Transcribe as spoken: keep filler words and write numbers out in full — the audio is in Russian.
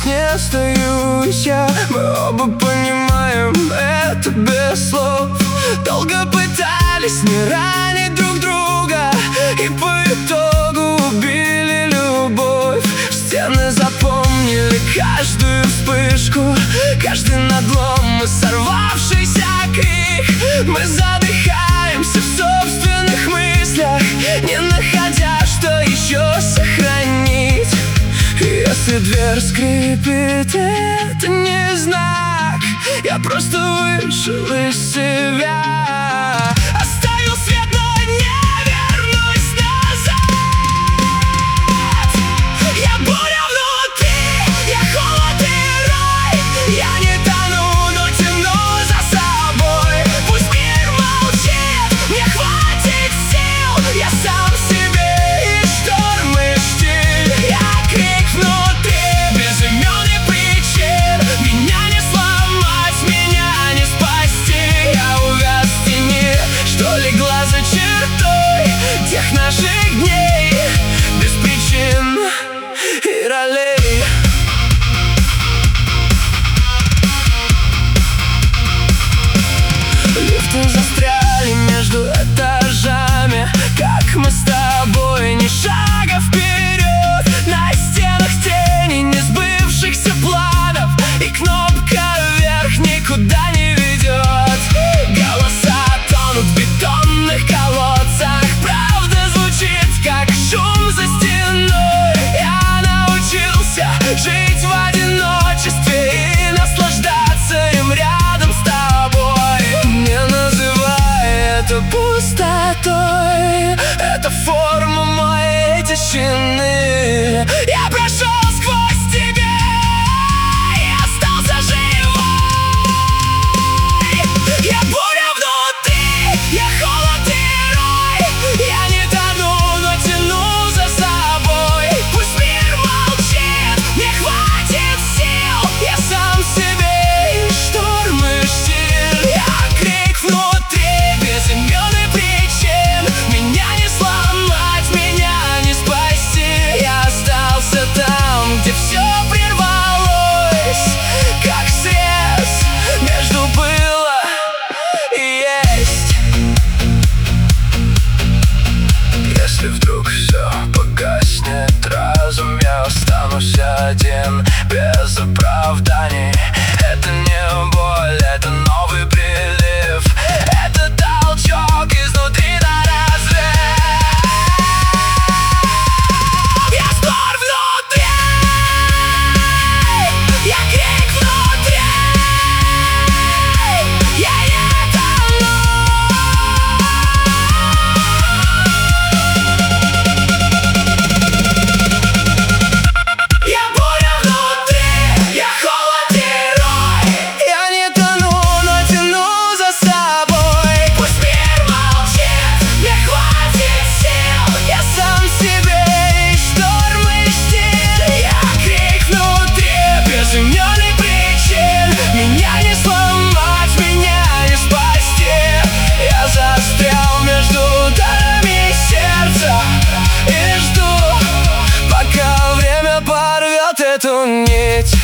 не остаюсь я. Мы оба понимаем это без слов. Долго пытались не ранить друг друга, и по итогу убили любовь. Стены запомнили каждую вспышку, каждый надлом и сорвавшийся крик. Мы задыхаемся в собственных мыслях, не находя, что еще сохранить. Если дверь скрипит, это не знак, я просто вышел из себя. Оставил свет, но не вернусь назад. Я буря внутри, я холод и рай. Я не тону, но тяну за собой. Пусть мир молчит, мне хватит сил. Я сам себе и шторм, и штиль. Я крик внутри, без имен и причин. Меня не сломать, меня не спасти. Я увяз в тени, что легла за чертой тех наших дней, без причин и ролей. Лифты застряли между этажами, как мы с тобой ни шага вперед. На стенах тени несбывшихся планов, и кнопка вверх никуда не ведет. Голоса тонут в бетонных колодцах, правда звучит, как шум за стеной. Я научился жить в одиночестве и наслаждаться им рядом с тобой. Не называй это пустотой, это форма моей тишины. Я прошел сквозь тебя и остался живой. Я буря внутри, я холод и рай. Я не тону, но тяну за собой. Пусть мир молчит, мне хватит сил. Я сам себе и шторм, и штиль. Я крик внутри, без имен и причин. Меня не сломать, меня не спасти. Я остался там, где все прервалось, как срез между было и есть. Если вдруг все погаснет разум, я останусь один, без оправданий. Это не боль, это новый прилив, это толчок изнутри на разрыв. Я стор внутри, я крик внутри. Я не тону. Я буря внутри, я холод и рай. Я не тону, но тяну за собой. Пусть мир молчит, мне хватит сил. Я сам себе и шторм, и штиль. Я крик внутри, без имен и причин. Меня не сломать, меня не спасти. Я застрял между ударами сердца и жду, пока время порвет эту нить.